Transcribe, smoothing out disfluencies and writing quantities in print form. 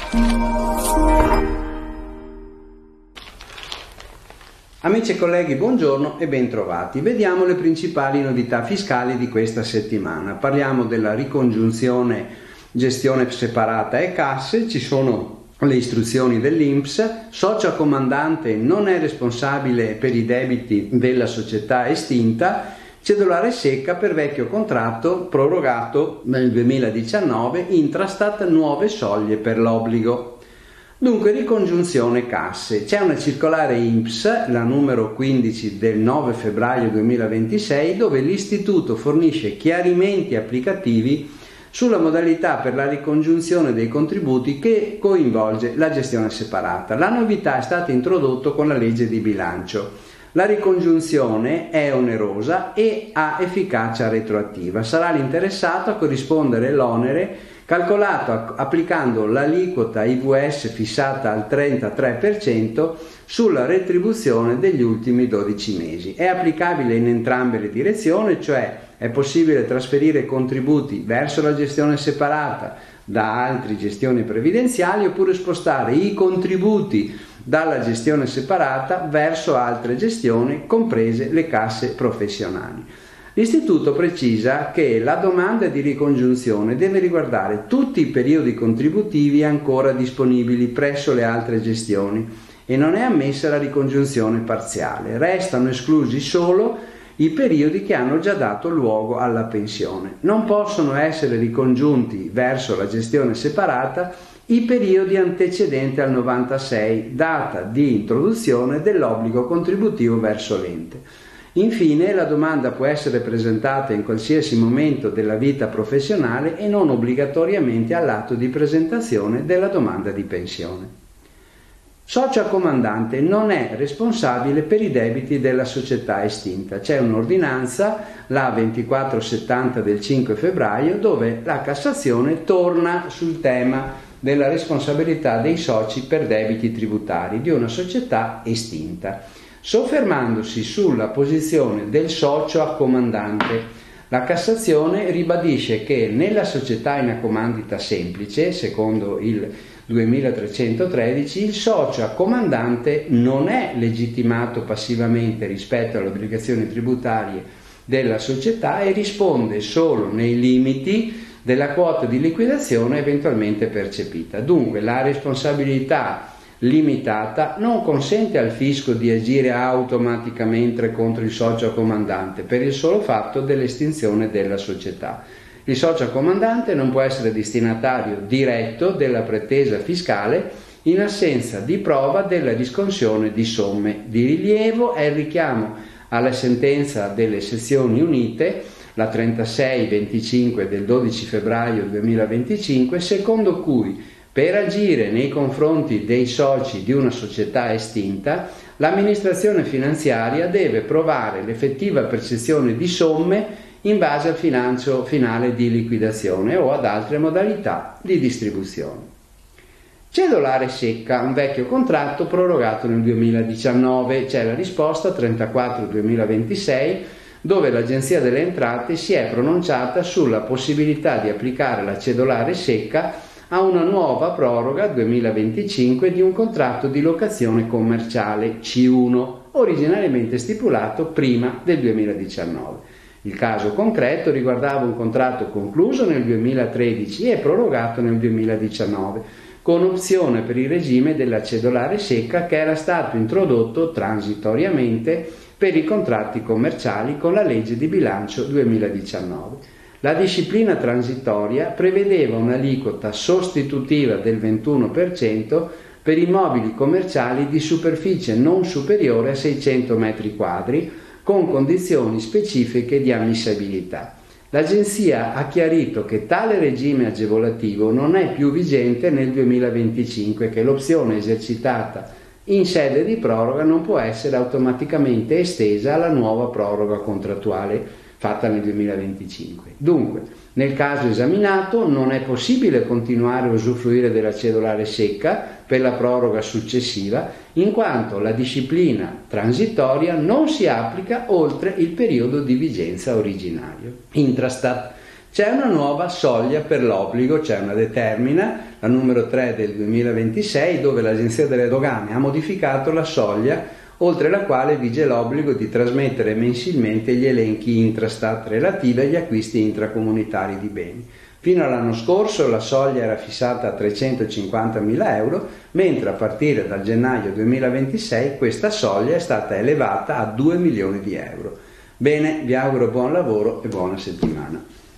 Amici e colleghi, buongiorno e bentrovati. Vediamo le principali novità fiscali di questa settimana. Parliamo della ricongiunzione gestione separata e casse, ci sono le istruzioni dell'INPS, socio accomandante non è responsabile per i debiti della società estinta, cedolare secca per vecchio contratto prorogato nel 2019, Intrastat nuove soglie per l'obbligo. Dunque, ricongiunzione casse. C'è una circolare INPS, la numero 15 del 9 febbraio 2026, dove l'Istituto fornisce chiarimenti applicativi sulla modalità per la ricongiunzione dei contributi che coinvolge la gestione separata. La novità è stata introdotta con la legge di bilancio. La ricongiunzione è onerosa e ha efficacia retroattiva. Sarà l'interessato a corrispondere l'onere calcolato applicando l'aliquota IVS fissata al 33% sulla retribuzione degli ultimi 12 mesi. È applicabile in entrambe le direzioni, cioè è possibile trasferire contributi verso la gestione separata da altre gestioni previdenziali oppure spostare i contributi dalla gestione separata verso altre gestioni, comprese le casse professionali. L'Istituto precisa che la domanda di ricongiunzione deve riguardare tutti i periodi contributivi ancora disponibili presso le altre gestioni e non è ammessa la ricongiunzione parziale. Restano esclusi solo i periodi che hanno già dato luogo alla pensione. Non possono essere ricongiunti verso la gestione separata i periodi antecedenti al 96, data di introduzione dell'obbligo contributivo verso l'ente. Infine, la domanda può essere presentata in qualsiasi momento della vita professionale e non obbligatoriamente all'atto di presentazione della domanda di pensione. Socio accomandante non è responsabile per i debiti della società estinta. C'è un'ordinanza, la 2470 del 5 febbraio, dove la Cassazione torna sul tema della responsabilità dei soci per debiti tributari di una società estinta, soffermandosi sulla posizione del socio accomandante. La Cassazione ribadisce che nella società in accomandita semplice, secondo il 2313, il socio accomandante non è legittimato passivamente rispetto alle obbligazioni tributarie della società e risponde solo nei limiti della quota di liquidazione eventualmente percepita. Dunque, la responsabilità limitata non consente al fisco di agire automaticamente contro il socio accomandante per il solo fatto dell'estinzione della società. Il socio accomandante non può essere destinatario diretto della pretesa fiscale in assenza di prova della riscossione di somme. Di rilievo è il richiamo alla sentenza delle sezioni unite, la 3625 del 12 febbraio 2025, secondo cui per agire nei confronti dei soci di una società estinta, l'amministrazione finanziaria deve provare l'effettiva percezione di somme in base al bilancio finale di liquidazione o ad altre modalità di distribuzione. Cedolare secca, un vecchio contratto prorogato nel 2019, c'è la risposta 34/2026, dove l'Agenzia delle Entrate si è pronunciata sulla possibilità di applicare la cedolare secca a una nuova proroga 2025 di un contratto di locazione commerciale C1, originariamente stipulato prima del 2019. Il caso concreto riguardava un contratto concluso nel 2013 e prorogato nel 2019, con opzione per il regime della cedolare secca che era stato introdotto transitoriamente per i contratti commerciali con la legge di bilancio 2019. La disciplina transitoria prevedeva un'aliquota sostitutiva del 21% per immobili commerciali di superficie non superiore a 600 metri quadri, con condizioni specifiche di ammissibilità. L'Agenzia ha chiarito che tale regime agevolativo non è più vigente nel 2025 e che l'opzione esercitata in sede di proroga non può essere automaticamente estesa alla nuova proroga contrattuale fatta nel 2025. Dunque, nel caso esaminato non è possibile continuare a usufruire della cedolare secca per la proroga successiva, in quanto la disciplina transitoria non si applica oltre il periodo di vigenza originario. Intrastat C'è una nuova soglia per l'obbligo, c'è una determina, la numero 3 del 2026, dove l'Agenzia delle Dogane ha modificato la soglia oltre la quale vige l'obbligo di trasmettere mensilmente gli elenchi Intrastat relativi agli acquisti intracomunitari di beni. Fino all'anno scorso la soglia era fissata a 350.000 euro, mentre a partire dal gennaio 2026 questa soglia è stata elevata a 2 milioni di euro. Bene, vi auguro buon lavoro e buona settimana.